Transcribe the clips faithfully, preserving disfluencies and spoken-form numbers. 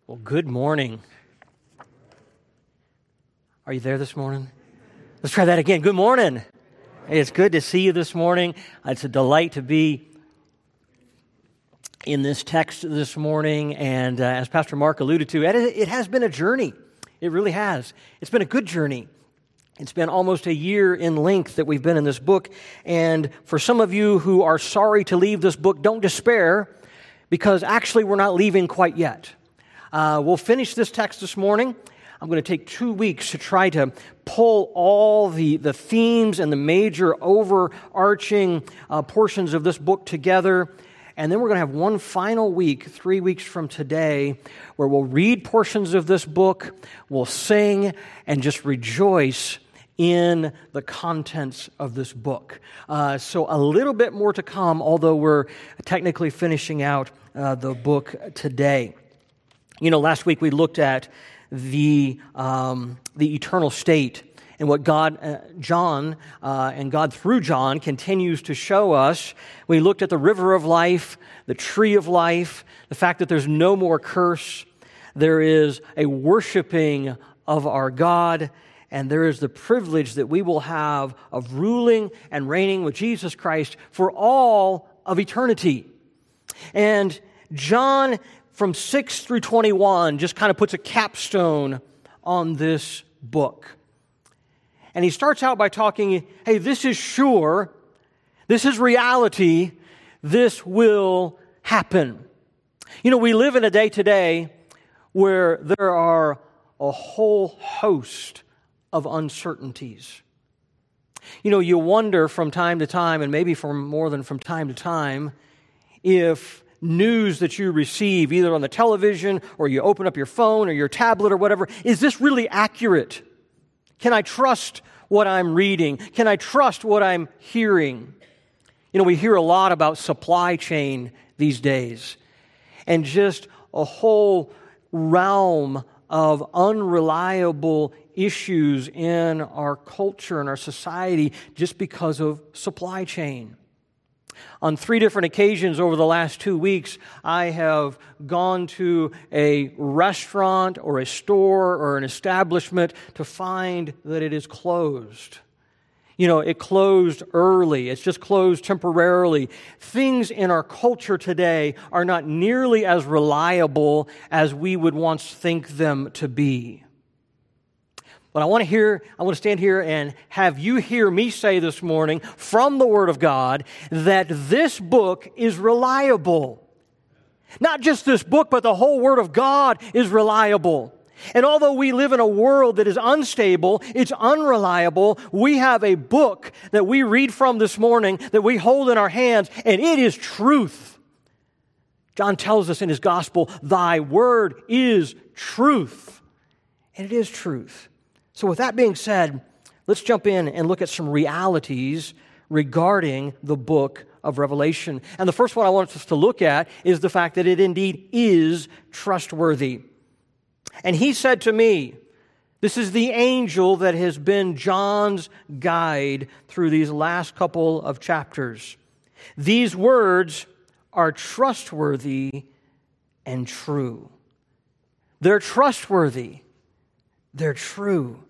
Well, good morning. Are you there this morning? Let's try that again. Good morning. Hey, it's good to see you this morning. It's a delight to be in this text this morning. And uh, as Pastor Mark alluded to, it, it has been a journey. It really has. It's been a good journey. It's been almost a year in length that we've been in this book. And for some of you who are sorry to leave this book, don't despair, because actually we're not leaving quite yet. Uh, we'll finish this text this morning. I'm going to take two weeks to try to pull all the, the themes and the major overarching uh, portions of this book together. And then we're going to have one final week, three weeks from today, where we'll read portions of this book, we'll sing, and just rejoice in the contents of this book. Uh, so a little bit more to come, although we're technically finishing out uh, the book today. You know, last week we looked at the um, the eternal state and what God, uh, John, uh, and God through John continues to show us. We looked at the river of life, the tree of life, the fact that there's no more curse. There is a worshiping of our God, and there is the privilege that we will have of ruling and reigning with Jesus Christ for all of eternity. And John, from six through twenty-one, just kind of puts a capstone on this book. And he starts out by talking, hey, this is sure, this is reality, this will happen. You know, we live in a day today where there are a whole host of uncertainties. You know, you wonder from time to time, and maybe from more than from time to time, if news that you receive, either on the television or you open up your phone or your tablet or whatever, is this really accurate? Can I trust what I'm reading? Can I trust what I'm hearing? You know, we hear a lot about supply chain these days, and just a whole realm of unreliable issues in our culture and our society just because of supply chain. On three different occasions over the last two weeks, I have gone to a restaurant or a store or an establishment to find that it is closed. You know, it closed early. It's just closed temporarily. Things in our culture today are not nearly as reliable as we would once think them to be. But I want to hear, I want to stand here and have you hear me say this morning from the Word of God that this book is reliable. Not just this book, but the whole Word of God is reliable. And although we live in a world that is unstable, it's unreliable, we have a book that we read from this morning that we hold in our hands, and it is truth. John tells us in his gospel, thy word is truth. And it is truth. So with that being said, let's jump in and look at some realities regarding the book of Revelation. And the first one I want us to look at is the fact that it indeed is trustworthy. And he said to me, this is the angel that has been John's guide through these last couple of chapters. These words are trustworthy and true. They're trustworthy. They're true.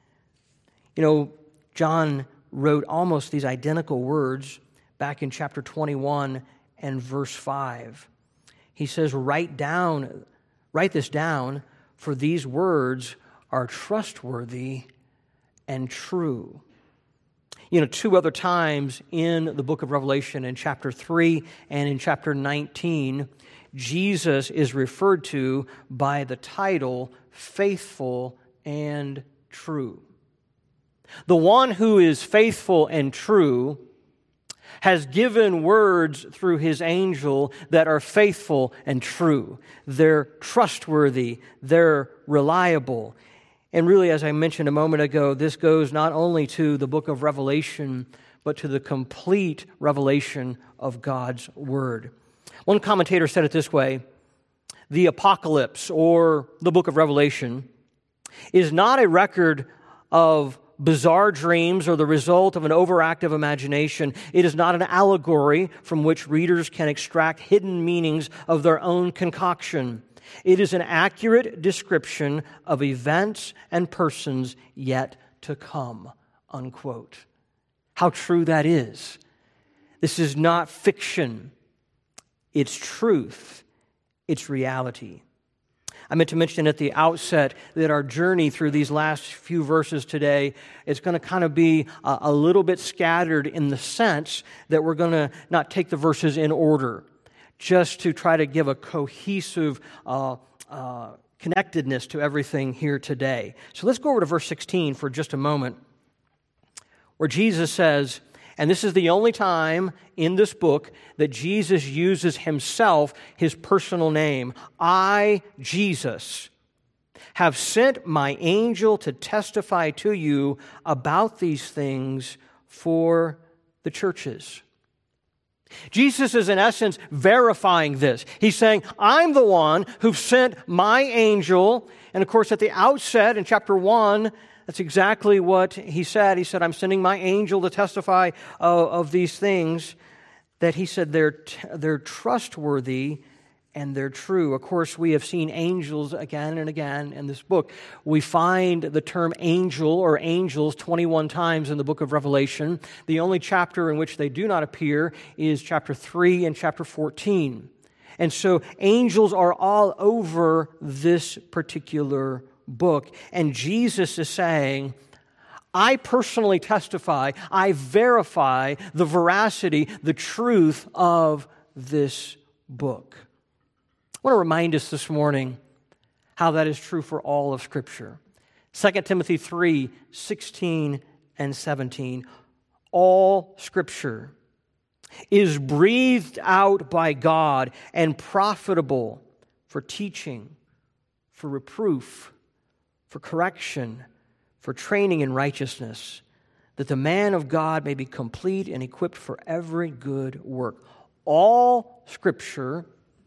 You know, John wrote almost these identical words back in chapter twenty-one and verse five. He says, write down, write this down, for these words are trustworthy and true. You know, two other times in the book of Revelation, in chapter three and in chapter nineteen, Jesus is referred to by the title faithful and true. The one who is faithful and true has given words through his angel that are faithful and true. They're trustworthy. They're reliable. And really, as I mentioned a moment ago, this goes not only to the book of Revelation, but to the complete revelation of God's Word. One commentator said it this way: the apocalypse, or the book of Revelation, is not a record of bizarre dreams or the result of an overactive imagination. It is not an allegory from which readers can extract hidden meanings of their own concoction. It is an accurate description of events and persons yet to come, unquote. How true that is. This is not fiction. It's truth. It's reality. I meant to mention at the outset that our journey through these last few verses today is going to kind of be a, a little bit scattered in the sense that we're going to not take the verses in order, just to try to give a cohesive uh, uh, connectedness to everything here today. So let's go over to verse sixteen for just a moment, where Jesus says, and this is the only time in this book that Jesus uses himself, his personal name. I, Jesus, have sent my angel to testify to you about these things for the churches. Jesus is in essence verifying this. He's saying, I'm the one who sent my angel. And of course, at the outset in chapter one, that's exactly what he said. He said, I'm sending my angel to testify of, of these things, that he said they're, they're trustworthy and they're true. Of course, we have seen angels again and again in this book. We find the term angel or angels twenty-one times in the book of Revelation. The only chapter in which they do not appear is chapter three and chapter fourteen. And so angels are all over this particular book. And Jesus is saying, I personally testify, I verify the veracity, the truth of this book. I want to remind us this morning how that is true for all of Scripture. Second Timothy three, sixteen and seventeen. All Scripture is breathed out by God and profitable for teaching, for reproof, for correction, for training in righteousness, that the man of God may be complete and equipped for every good work. All Scripture,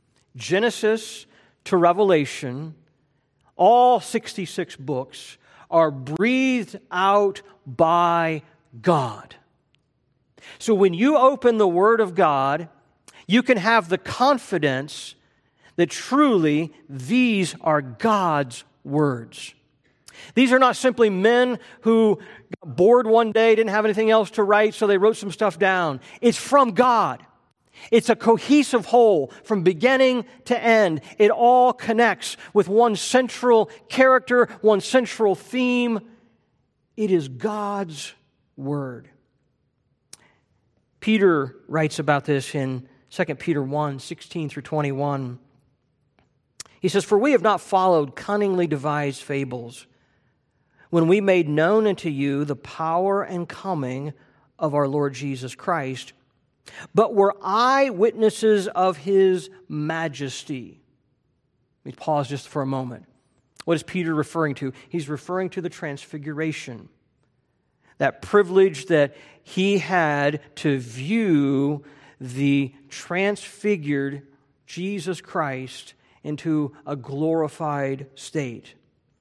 Genesis to Revelation, all sixty-six books, are breathed out by God. So when you open the Word of God, you can have the confidence that truly these are God's words. These are not simply men who got bored one day, didn't have anything else to write, so they wrote some stuff down. It's from God. It's a cohesive whole from beginning to end. It all connects with one central character, one central theme. It is God's Word. Peter writes about this in Second Peter one, sixteen through twenty-one. He says, For we have not followed cunningly devised fables, when we made known unto you the power and coming of our Lord Jesus Christ, but were eyewitnesses of His majesty. Let me pause just for a moment. What is Peter referring to? He's referring to the transfiguration, that privilege that he had to view the transfigured Jesus Christ into a glorified state.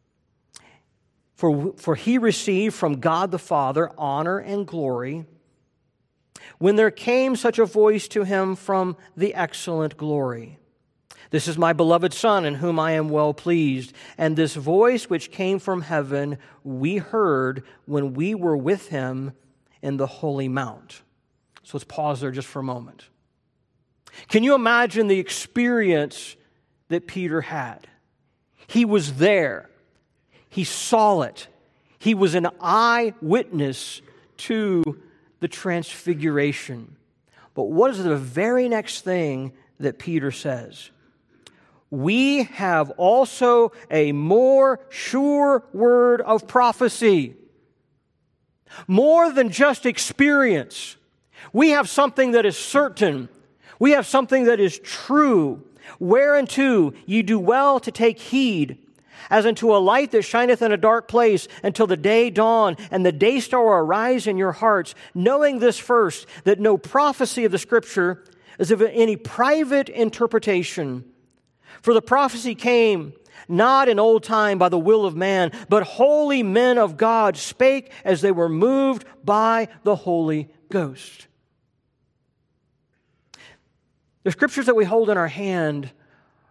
For, for he received from God the Father honor and glory when there came such a voice to him from the excellent glory. This is my beloved Son, in whom I am well pleased. And this voice which came from heaven we heard when we were with him in the holy mount. So let's pause there just for a moment. Can you imagine the experience that Peter had? He was there. He saw it. He was an eyewitness to the transfiguration. But what is the very next thing that Peter says? We have also a more sure word of prophecy. More than just experience. We have something that is certain. We have something that is true. Whereunto ye do well to take heed, as unto a light that shineth in a dark place until the day dawn and the day star arise in your hearts, knowing this first, that no prophecy of the Scripture is of any private interpretation. For the prophecy came not in old time by the will of man, but holy men of God spake as they were moved by the Holy Ghost. The Scriptures that we hold in our hand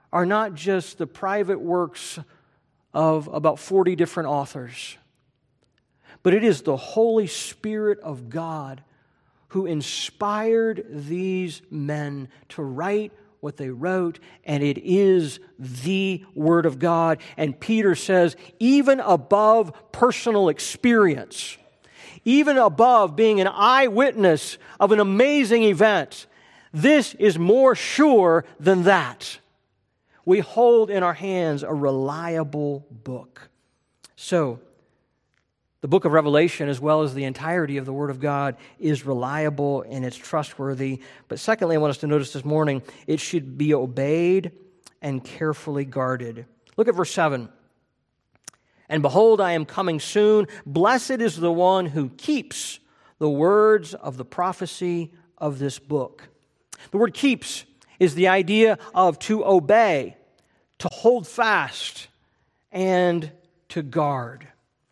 are not just the private works of about forty different authors, but it is the Holy Spirit of God who inspired these men to write what they wrote, and it is the Word of God. And Peter says, even above personal experience, even above being an eyewitness of an amazing event, this is more sure than that. We hold in our hands a reliable book. So, the book of Revelation, as well as the entirety of the Word of God, is reliable and it's trustworthy. But secondly, I want us to notice this morning, it should be obeyed and carefully guarded. Look at verse seven. And behold, I am coming soon. Blessed is the one who keeps the words of the prophecy of this book. The word keeps is the idea of to obey, to hold fast, and to guard.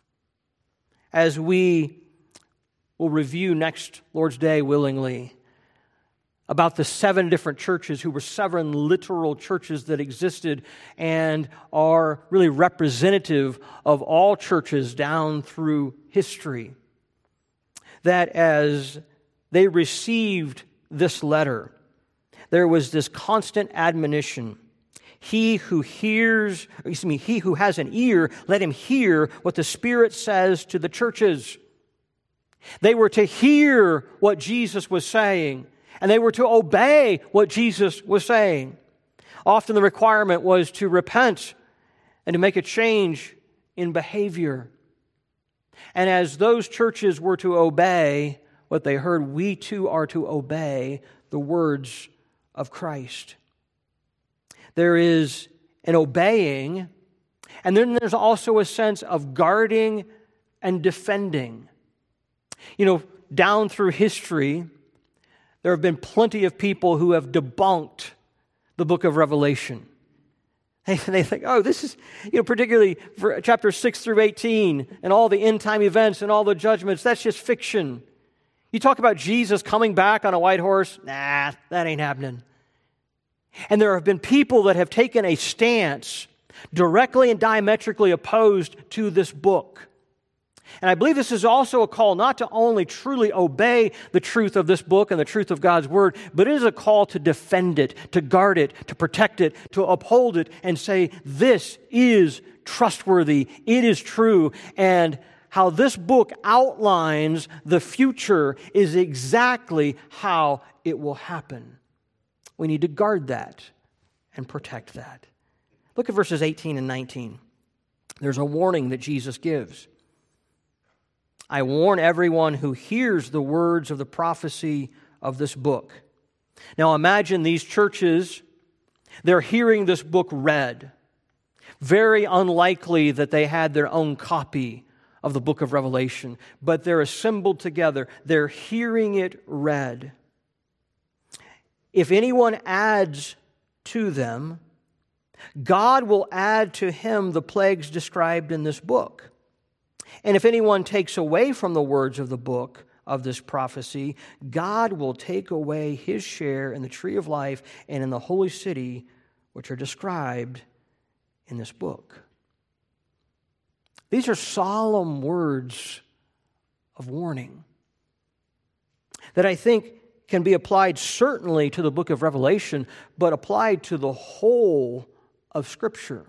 As we will review next Lord's Day willingly about the seven different churches who were seven literal churches that existed and are really representative of all churches down through history, that as they received this letter, there was this constant admonition. He who hears, excuse me, he who has an ear, let him hear what the Spirit says to the churches. They were to hear what Jesus was saying, and they were to obey what Jesus was saying. Often the requirement was to repent and to make a change in behavior. And as those churches were to obey what they heard, we too are to obey the words of Christ. There is an obeying, and then there's also a sense of guarding and defending. You know, down through history, there have been plenty of people who have debunked the book of Revelation. They, they think, oh, this is, you know, particularly for chapters six through eighteen and all the end time events and all the judgments, that's just fiction. You talk about Jesus coming back on a white horse, nah, that ain't happening. And there have been people that have taken a stance directly and diametrically opposed to this book. And I believe this is also a call not to only truly obey the truth of this book and the truth of God's Word, but it is a call to defend it, to guard it, to protect it, to uphold it, and say, this is trustworthy, it is true, and how this book outlines the future is exactly how it will happen. We need to guard that and protect that. Look at verses eighteen and nineteen. There's a warning that Jesus gives. I warn everyone who hears the words of the prophecy of this book. Now imagine these churches, they're hearing this book read. Very unlikely that they had their own copy of the book of Revelation, but they're assembled together. They're hearing it read. If anyone adds to them, God will add to him the plagues described in this book. And if anyone takes away from the words of the book of this prophecy, God will take away his share in the tree of life and in the holy city, which are described in this book. These are solemn words of warning that I think can be applied certainly to the book of Revelation, but applied to the whole of Scripture.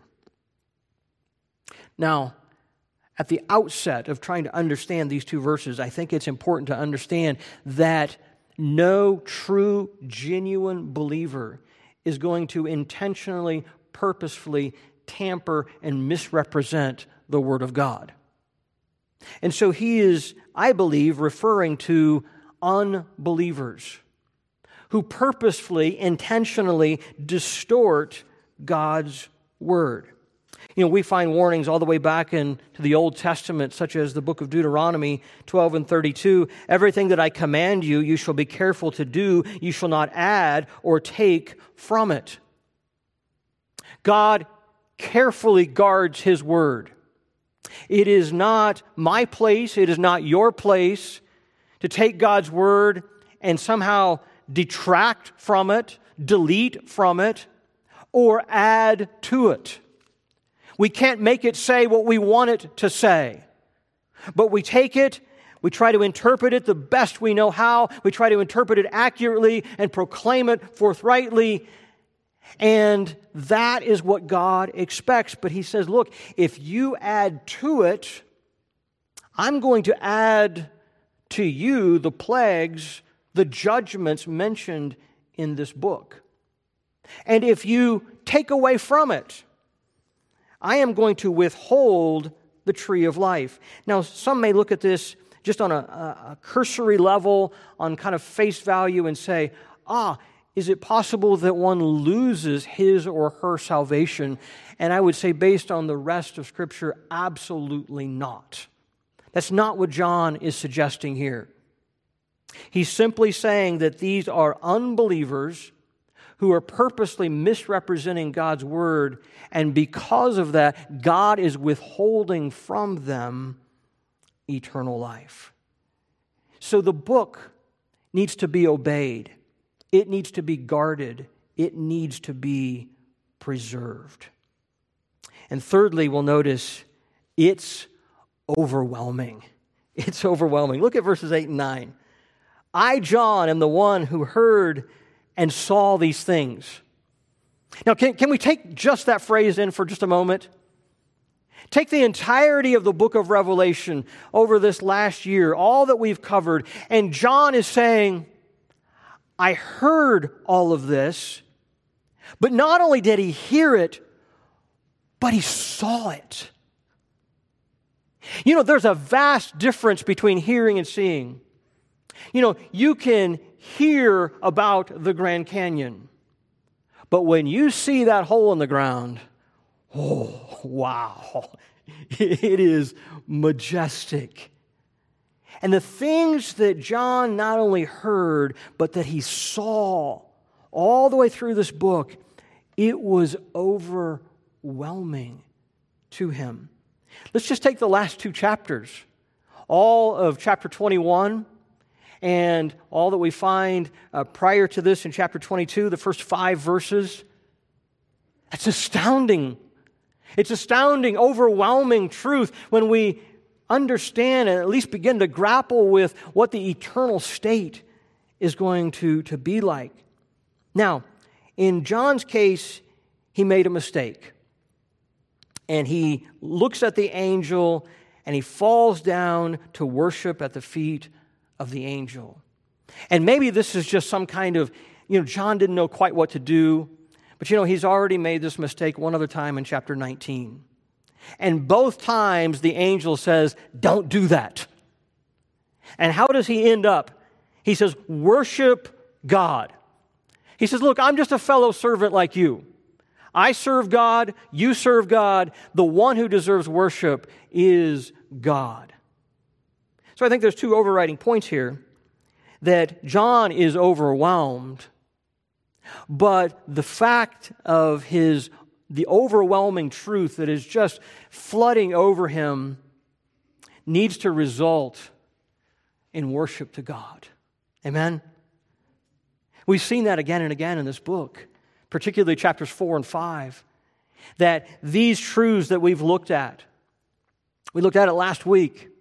Now, at the outset of trying to understand these two verses, I think it's important to understand that no true, genuine believer is going to intentionally, purposefully tamper and misrepresent the Word of God. And so he is, I believe, referring to unbelievers who purposefully, intentionally distort God's Word. You know, we find warnings all the way back into the Old Testament, such as the book of Deuteronomy twelve and thirty-two. Everything that I command you, you shall be careful to do. You shall not add or take from it. God carefully guards His Word. It is not my place, it is not your place to take God's Word and somehow detract from it, delete from it, or add to it. We can't make it say what we want it to say. But we take it, we try to interpret it the best we know how, we try to interpret it accurately and proclaim it forthrightly, and that is what God expects. But He says, look, if you add to it, I'm going to add to you the plagues, the judgments mentioned in this book. And if you take away from it, I am going to withhold the tree of life. Now, some may look at this just on a, a cursory level, on kind of face value, and say, ah, is it possible that one loses his or her salvation? And I would say, based on the rest of Scripture, absolutely not. That's not what John is suggesting here. He's simply saying that these are unbelievers who are purposely misrepresenting God's Word, and because of that, God is withholding from them eternal life. So the book needs to be obeyed. It needs to be guarded. It needs to be preserved. And thirdly, we'll notice it's overwhelming. It's overwhelming. Look at verses eight and nine. I, John, am the one who heard and saw these things. Now, can, can we take just that phrase in for just a moment? Take the entirety of the book of Revelation over this last year, all that we've covered, and John is saying, I heard all of this, but not only did he hear it, but he saw it. You know, there's a vast difference between hearing and seeing. You know, you can hear about the Grand Canyon, but when you see that hole in the ground, oh, wow, it is majestic. And the things that John not only heard, but that he saw all the way through this book, it was overwhelming to him. Let's just take the last two chapters, all of chapter twenty-one and all that we find uh, prior to this in chapter twenty-two, the first five verses. That's astounding. It's astounding, overwhelming truth when we understand and at least begin to grapple with what the eternal state is going to, to be like. Now, in John's case, he made a mistake. And he looks at the angel and he falls down to worship at the feet of the angel. And maybe this is just some kind of, you know, John didn't know quite what to do. But you know, he's already made this mistake one other time in chapter nineteen. And both times the angel says, don't do that. And how does he end up? He says, worship God. He says, look, I'm just a fellow servant like you. I serve God, you serve God. The one who deserves worship is God. So I think there's two overriding points here. That John is overwhelmed, but the fact of his, the overwhelming truth that is just flooding over him needs to result in worship to God. Amen? We've seen that again and again in this book, particularly chapters four and five, that these truths that we've looked at, we looked at it last week,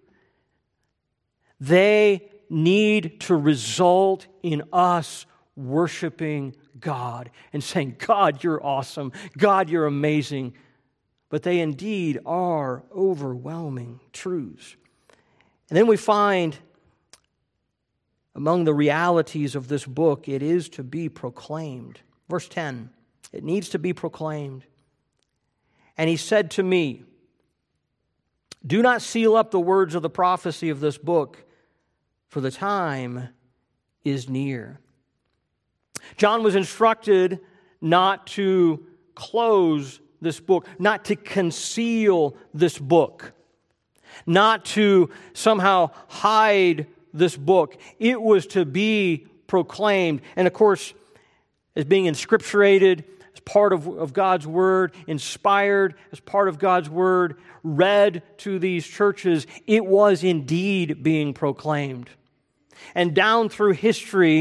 they need to result in us worshiping God and saying, God, you're awesome. God, you're amazing. But they indeed are overwhelming truths. And then we find among the realities of this book, it is to be proclaimed. Verse ten, it needs to be proclaimed. And he said to me, do not seal up the words of the prophecy of this book, for the time is near. John was instructed not to close this book, not to conceal this book, not to somehow hide this book. It was to be proclaimed. And of course, as being inscripturated, as part of, of God's Word, inspired as part of God's Word, read to these churches, it was indeed being proclaimed. And down through history,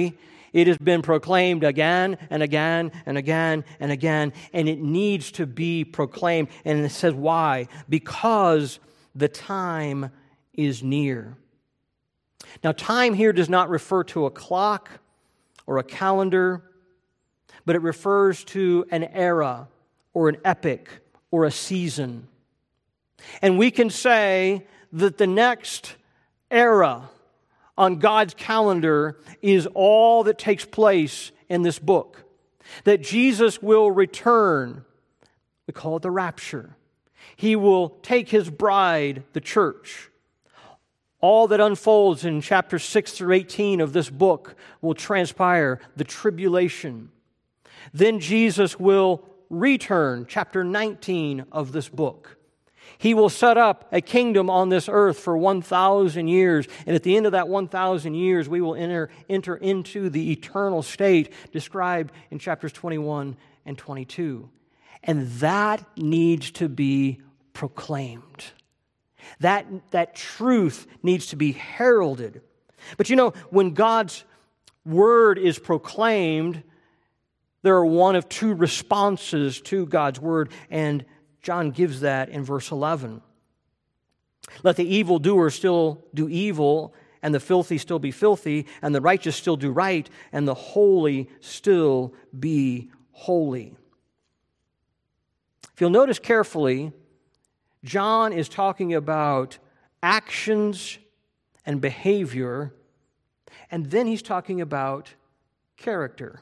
It has been proclaimed again and again and again and again, and it needs to be proclaimed. And it says why? Because the time is near. Now, time here does not refer to a clock or a calendar, but it refers to an era or an epoch or a season. And we can say that the next era on God's calendar is all that takes place in this book. That Jesus will return. We call it the rapture. He will take His bride, the church. All that unfolds in chapters six through eighteen of this book will transpire, the tribulation. Then Jesus will return, chapter nineteen of this book. He will set up a kingdom on this earth for one thousand years. And at the end of that one thousand years, we will enter, enter into the eternal state described in chapters twenty-one and twenty-two. And that needs to be proclaimed. That, that truth needs to be heralded. But you know, when God's word is proclaimed, there are one of two responses to God's word, and John gives that in verse eleven. Let the evildoer still do evil, and the filthy still be filthy, and the righteous still do right, and the holy still be holy. If you'll notice carefully, John is talking about actions and behavior, and then he's talking about character.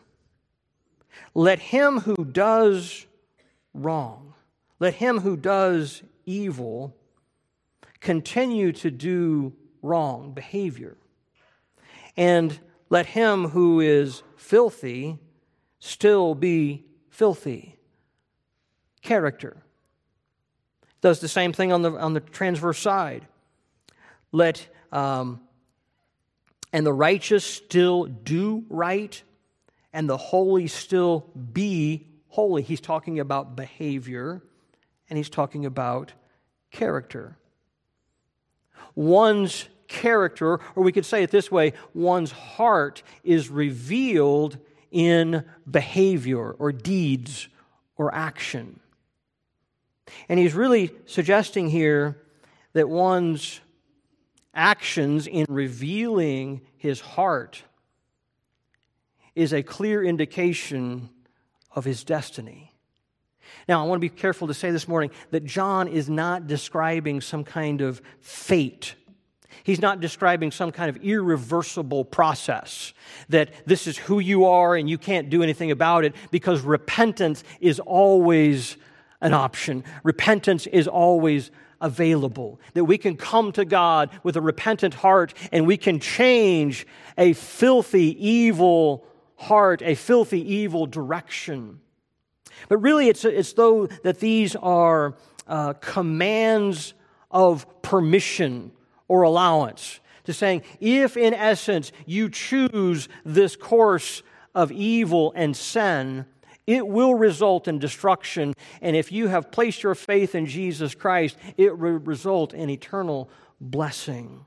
Let him who does wrong, let him who does evil continue to do wrong behavior. And let him who is filthy still be filthy character. Does the same thing on the on the transverse side. Let um, and the righteous still do right, and the holy still be holy. He's talking about behavior, and he's talking about character. One's character, or we could say it this way, one's heart is revealed in behavior or deeds or action. And he's really suggesting here that one's actions in revealing his heart is a clear indication of his destiny. Now, I want to be careful to say this morning that John is not describing some kind of fate. He's not describing some kind of irreversible process, that this is who you are and you can't do anything about it, because repentance is always an option. Repentance is always available. That we can come to God with a repentant heart and we can change a filthy, evil heart, a filthy, evil direction. But really, it's, it's though that these are uh, commands of permission or allowance. To saying, if in essence you choose this course of evil and sin, it will result in destruction. And if you have placed your faith in Jesus Christ, it will result in eternal blessing.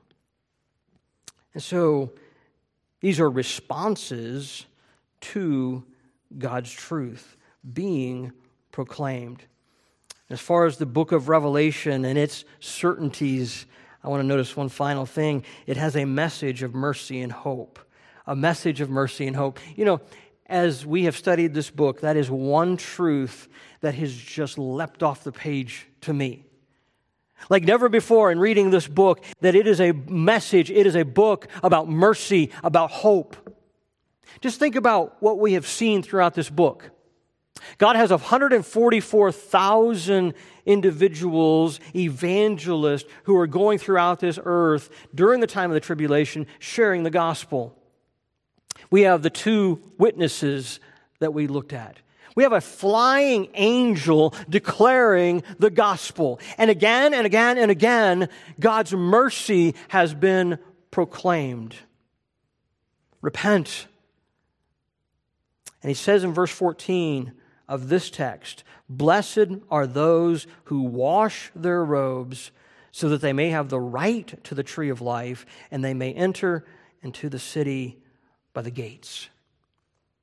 And so, these are responses to God's truth being proclaimed. As far as the book of Revelation and its certainties, I want to notice one final thing. It has a message of mercy and hope. A message of mercy and hope. You know, as we have studied this book, that is one truth that has just leapt off the page to me. Like never before in reading this book, that it is a message, it is a book about mercy, about hope. Just think about what we have seen throughout this book. God has one hundred forty-four thousand individuals, evangelists, who are going throughout this earth during the time of the tribulation, sharing the gospel. We have the two witnesses that we looked at. We have a flying angel declaring the gospel. And again and again and again, God's mercy has been proclaimed. Repent. And he says in verse fourteen of this text, blessed are those who wash their robes so that they may have the right to the tree of life and they may enter into the city by the gates.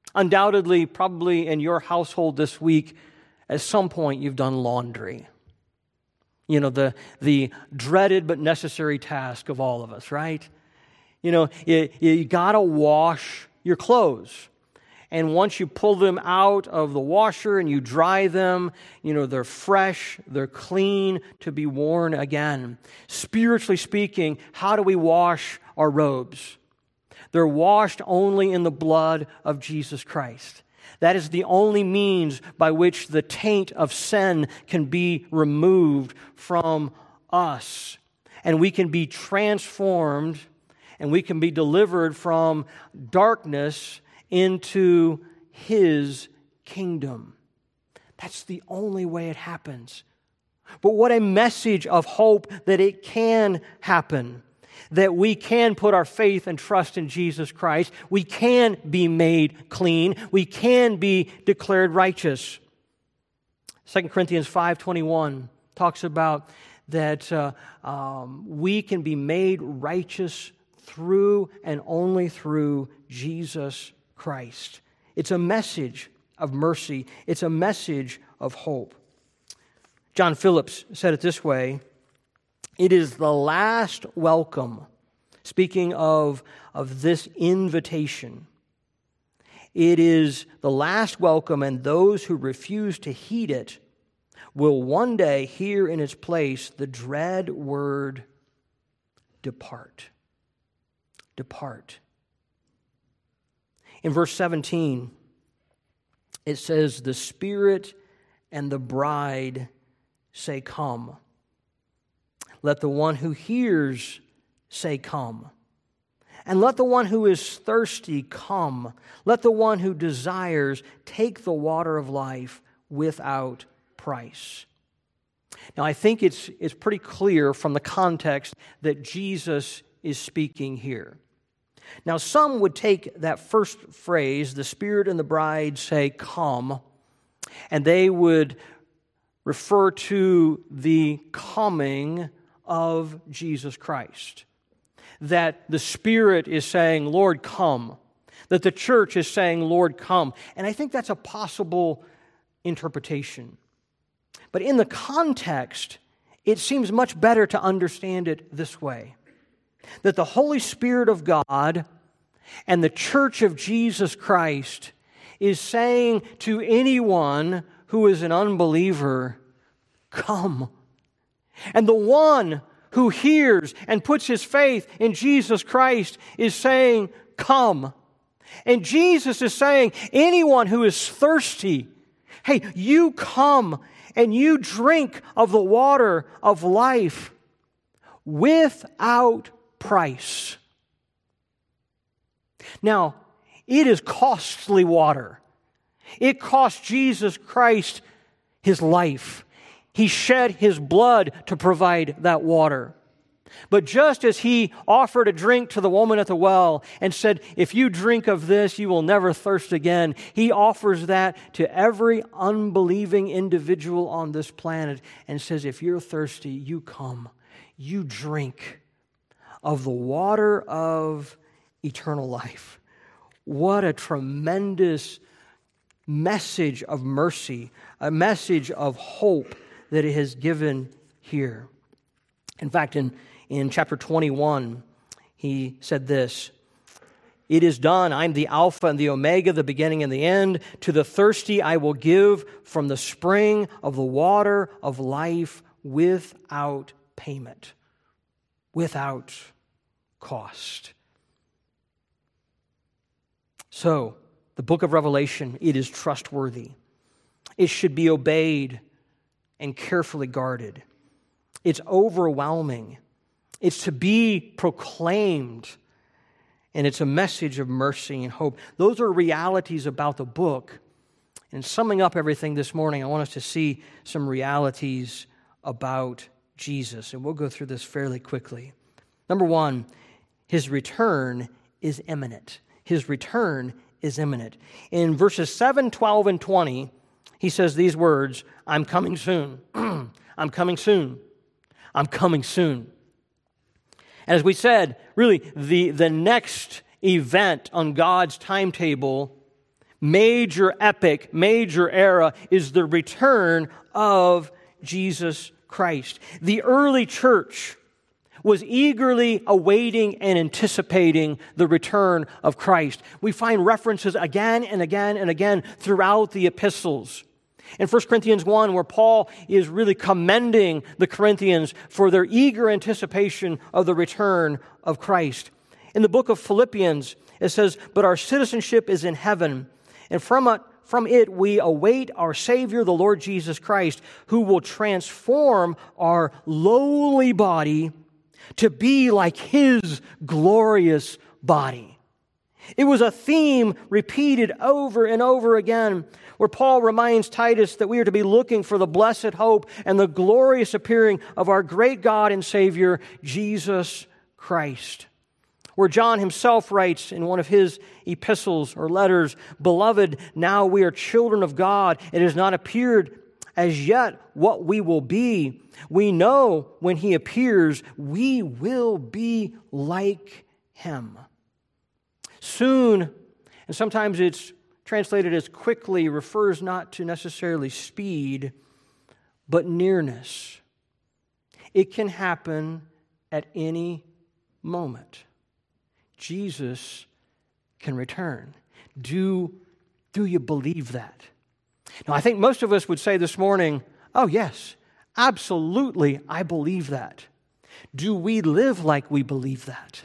Undoubtedly, probably in your household this week, at some point you've done laundry. You know, the, the dreaded but necessary task of all of us, right? You know, you, you got to wash your clothes. And once you pull them out of the washer and you dry them, you know, they're fresh, they're clean to be worn again. Spiritually speaking, how do we wash our robes? They're washed only in the blood of Jesus Christ. That is the only means by which the taint of sin can be removed from us. And we can be transformed and we can be delivered from darkness into His kingdom. That's the only way it happens. But what a message of hope that it can happen. That we can put our faith and trust in Jesus Christ. We can be made clean. We can be declared righteous. Second Corinthians five twenty-one talks about that uh, um, we can be made righteous through and only through Jesus Christ. It's a message of mercy. It's a message of hope. John Phillips said it this way: it is the last welcome, speaking of, of this invitation. It is the last welcome, and those who refuse to heed it will one day hear in its place the dread word, depart. Depart. In verse seventeen, it says, the Spirit and the bride say, come. Let the one who hears say, come. And let the one who is thirsty come. Let the one who desires take the water of life without price. Now, I think it's, it's pretty clear from the context that Jesus is speaking here. Now, some would take that first phrase, the Spirit and the bride say, come, and they would refer to the coming of Jesus Christ. That the Spirit is saying, Lord, come. That the church is saying, Lord, come. And I think that's a possible interpretation. But in the context, it seems much better to understand it this way. That the Holy Spirit of God and the church of Jesus Christ is saying to anyone who is an unbeliever, come. And the one who hears and puts his faith in Jesus Christ is saying, come. And Jesus is saying, anyone who is thirsty, hey, you come and you drink of the water of life without price. Now, it is costly water. It cost Jesus Christ His life. He shed His blood to provide that water. But just as He offered a drink to the woman at the well and said, if you drink of this, you will never thirst again, He offers that to every unbelieving individual on this planet and says, if you're thirsty, you come, you drink of the water of eternal life. What a tremendous message of mercy, a message of hope that it has given here. In fact, in, in chapter twenty-one, he said this, it is done. I'm the Alpha and the Omega, the beginning and the end. To the thirsty I will give from the spring of the water of life without payment, without cost. So, the book of Revelation, it is trustworthy. It should be obeyed and carefully guarded. It's overwhelming. It's to be proclaimed. And it's a message of mercy and hope. Those are realities about the book. And summing up everything this morning, I want us to see some realities about Jesus. And we'll go through this fairly quickly. Number one, His return is imminent. His return is imminent. In verses seven, twelve, and twenty, He says these words, I'm coming soon. I'm coming soon. I'm coming soon. And as we said, really, the, the next event on God's timetable major epic, major era is the return of Jesus Christ. The early church was eagerly awaiting and anticipating the return of Christ. We find references again and again and again throughout the epistles. In First Corinthians one, where Paul is really commending the Corinthians for their eager anticipation of the return of Christ. In the book of Philippians, it says, "But our citizenship is in heaven, and from it, from it we await our Savior, the Lord Jesus Christ, who will transform our lowly body to be like His glorious body." It was a theme repeated over and over again, where Paul reminds Titus that we are to be looking for the blessed hope and the glorious appearing of our great God and Savior, Jesus Christ. Where John himself writes in one of his epistles or letters, "Beloved, now we are children of God. It has not appeared as yet what we will be. We know when He appears, we will be like Him." Soon, and sometimes it's translated as quickly, refers not to necessarily speed, but nearness. It can happen at any moment. Jesus can return. Do, do you believe that? Now, I think most of us would say this morning, oh yes, absolutely, I believe that. Do we live like we believe that?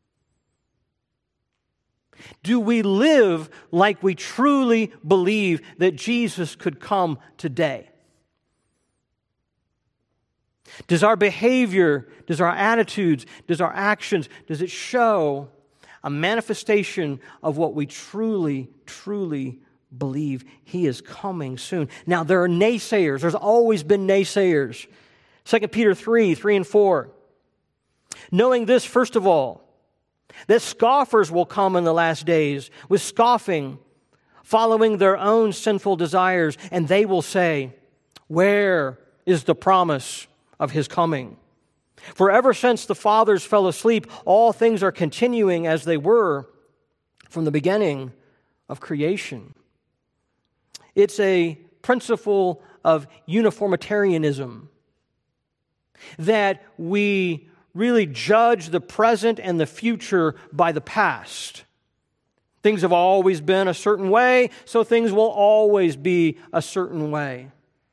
Do we live like we truly believe that Jesus could come today? Does our behavior, does our attitudes, does our actions, does it show a manifestation of what we truly, truly believe? He is coming soon. Now, there are naysayers. There's always been naysayers. Second Peter three, three and four. "Knowing this, first of all, that scoffers will come in the last days with scoffing, following their own sinful desires, and they will say, 'Where is the promise of His coming?' For ever since the fathers fell asleep, all things are continuing as they were from the beginning of creation." It's a principle of uniformitarianism, that we really judge the present and the future by the past. Things have always been a certain way, so things will always be a certain way.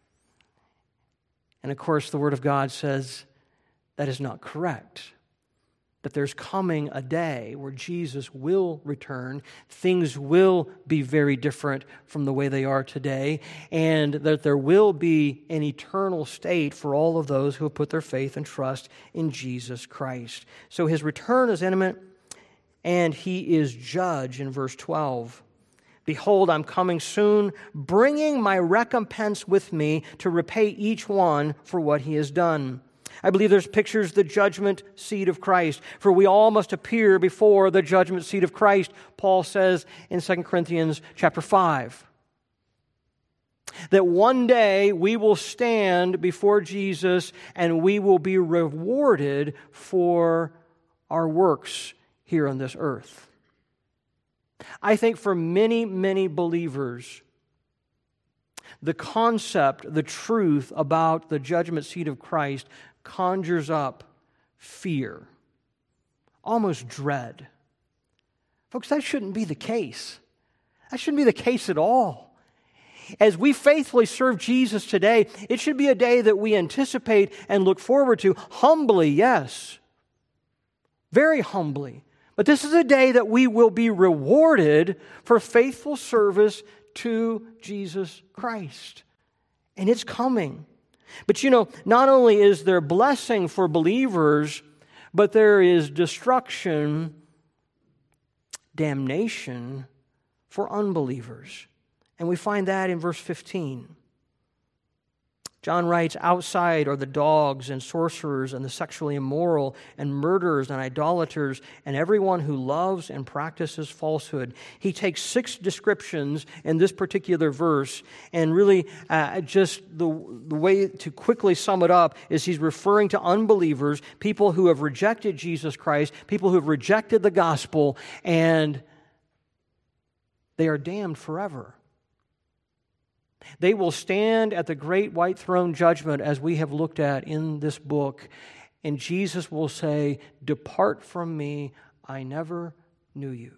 And of course, the Word of God says that is not correct. That there's coming a day where Jesus will return. Things will be very different from the way they are today. And that there will be an eternal state for all of those who have put their faith and trust in Jesus Christ. So His return is imminent, and He is judge in verse twelve. "Behold, I'm coming soon, bringing my recompense with me to repay each one for what he has done." I believe there's pictures of the judgment seat of Christ. "For we all must appear before the judgment seat of Christ," Paul says in Second Corinthians chapter five. That one day we will stand before Jesus and we will be rewarded for our works here on this earth. I think for many, many believers, the concept, the truth about the judgment seat of Christ conjures up fear, almost dread. Folks, that shouldn't be the case. That shouldn't be the case at all. As we faithfully serve Jesus today, it should be a day that we anticipate and look forward to, humbly, yes, very humbly. But this is a day that we will be rewarded for faithful service to Jesus Christ. And it's coming. But you know, not only is there blessing for believers, but there is destruction, damnation for unbelievers. And we find that in verse fifteen. John writes, "Outside are the dogs and sorcerers and the sexually immoral and murderers and idolaters and everyone who loves and practices falsehood." He takes six descriptions in this particular verse, and really uh, just the, the way to quickly sum it up is he's referring to unbelievers, people who have rejected Jesus Christ, people who have rejected the gospel, and they are damned forever. They will stand at the great white throne judgment as we have looked at in this book, and Jesus will say, "Depart from me, I never knew you."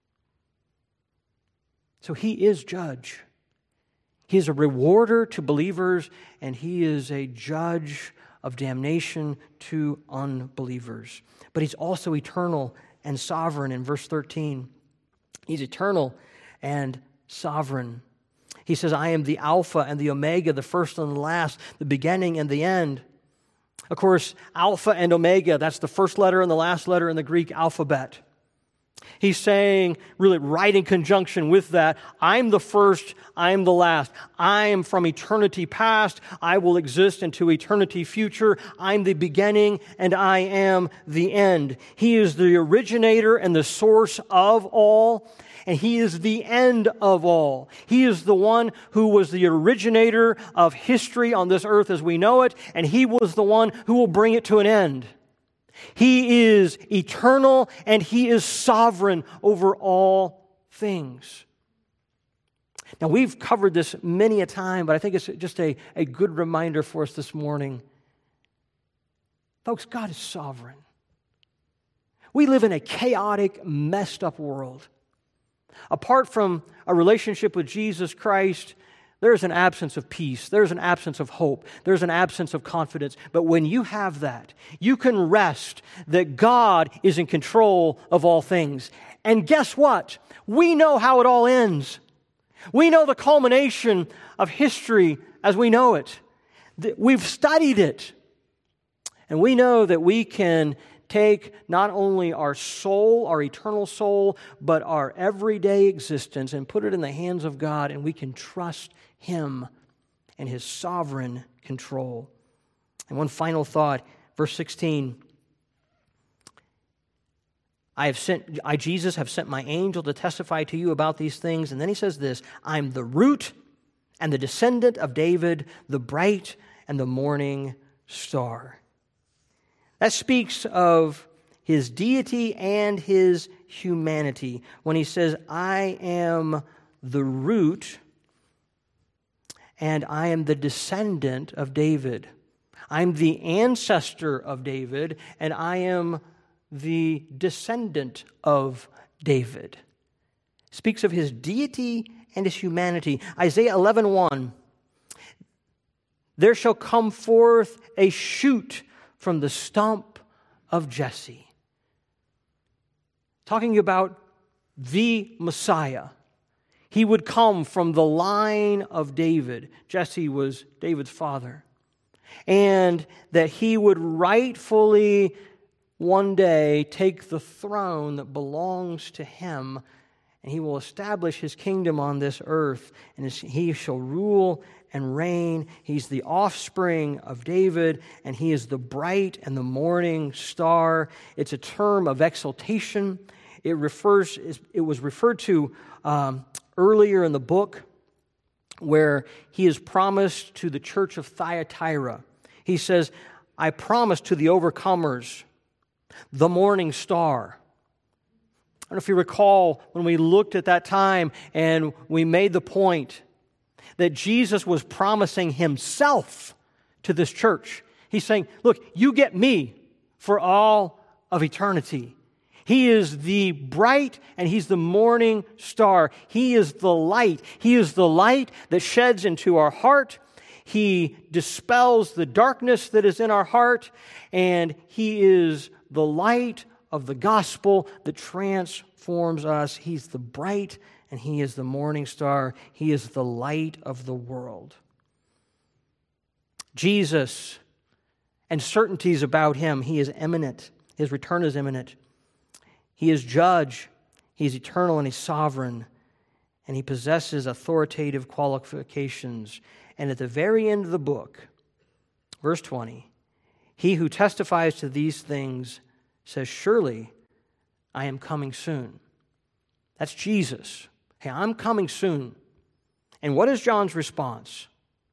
So he is judge. He is a rewarder to believers, and he is a judge of damnation to unbelievers. But he's also eternal and sovereign in verse thirteen. He's eternal and sovereign. He says, "I am the Alpha and the Omega, the first and the last, the beginning and the end." Of course, Alpha and Omega, that's the first letter and the last letter in the Greek alphabet. He's saying, really right in conjunction with that, I'm the first, I'm the last. I am from eternity past. I will exist into eternity future. I'm the beginning and I am the end. He is the originator and the source of all, and He is the end of all. He is the one who was the originator of history on this earth as we know it, and He was the one who will bring it to an end. He is eternal and He is sovereign over all things. Now, we've covered this many a time, but I think it's just a, a good reminder for us this morning. Folks, God is sovereign. We live in a chaotic, messed up world. Apart from a relationship with Jesus Christ, there's an absence of peace. There's an absence of hope. There's an absence of confidence. But when you have that, you can rest that God is in control of all things. And guess what? We know how it all ends. We know the culmination of history as we know it. We've studied it. And we know that we can take not only our soul, our eternal soul, but our everyday existence and put it in the hands of God, and we can trust Him and His sovereign control. And one final thought, verse sixteen. I have sent, I, Jesus, have sent my angel to testify to you about these things. And then He says this, I'm the root and the descendant of David, the bright and the morning star. That speaks of His deity and His humanity when He says, I am the root and I am the descendant of David. I'm the ancestor of David, and I am the descendant of David. Speaks of His deity and His humanity. Isaiah eleven one. There shall come forth a shoot from the stump of Jesse. Talking about the Messiah. He would come from the line of David. Jesse was David's father. And that he would rightfully one day take the throne that belongs to him, and he will establish his kingdom on this earth, and he shall rule and reign. He's the offspring of David, and he is the bright and the morning star. It's a term of exaltation. It refers. It was referred to um, earlier in the book, where he is promised to the church of Thyatira. He says, "I promise to the overcomers the morning star." I don't know if you recall when we looked at that time and we made the point that Jesus was promising Himself to this church. He's saying, look, you get me for all of eternity. He is the bright and He's the morning star. He is the light. He is the light that sheds into our heart. He dispels the darkness that is in our heart, and He is the light of the gospel that transforms us. He's the bright and He is the morning star. He is the light of the world. Jesus and certainties about Him. He is imminent. His return is imminent. He is judge. He's eternal and He's sovereign. And He possesses authoritative qualifications. And at the very end of the book, verse twenty, He who testifies to these things says, surely I am coming soon. That's Jesus. Hey, I'm coming soon. And what is John's response?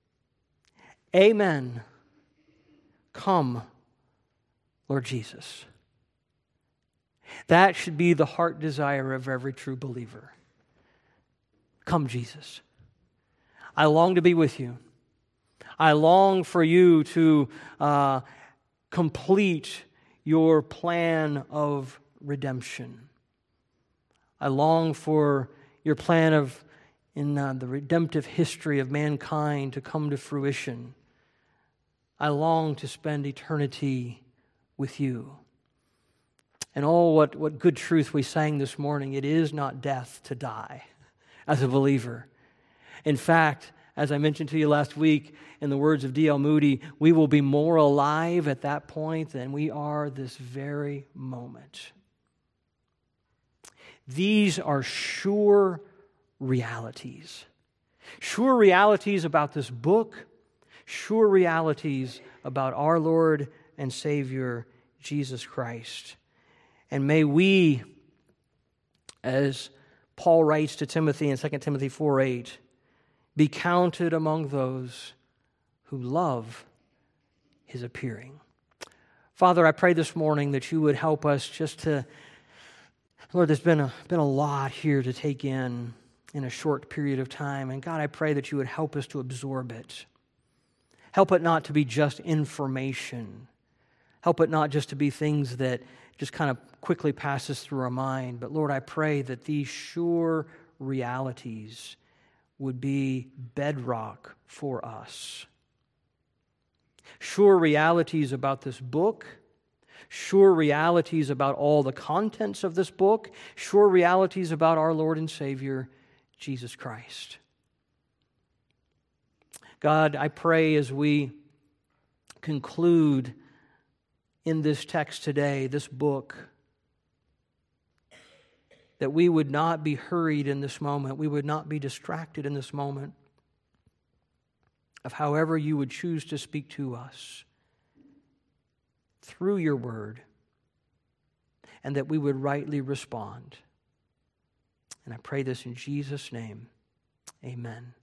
Amen. Come, Lord Jesus. That should be the heart desire of every true believer. Come, Jesus. I long to be with you. I long for you to uh, complete your plan of redemption. I long for your plan of in uh, the redemptive history of mankind to come to fruition. I long to spend eternity with you. And oh, what, what good truth we sang this morning. It is not death to die as a believer. In fact, as I mentioned to you last week, in the words of D L Moody, we will be more alive at that point than we are this very moment. These are sure realities. Sure realities about this book, sure realities about our Lord and Savior, Jesus Christ. And may we, as Paul writes to Timothy in Second Timothy four eight, be counted among those who love His appearing. Father, I pray this morning that you would help us just to, Lord, there's been a, been a lot here to take in in a short period of time. And God, I pray that you would help us to absorb it. Help it not to be just information. Help it not just to be things that just kind of quickly passes through our mind. But Lord, I pray that these sure realities would be bedrock for us. Sure realities about this book, sure realities about all the contents of this book, sure realities about our Lord and Savior, Jesus Christ. God, I pray as we conclude in this text today, this book, that we would not be hurried in this moment. We would not be distracted in this moment of however you would choose to speak to us through your word, and that we would rightly respond. And I pray this in Jesus' name. Amen.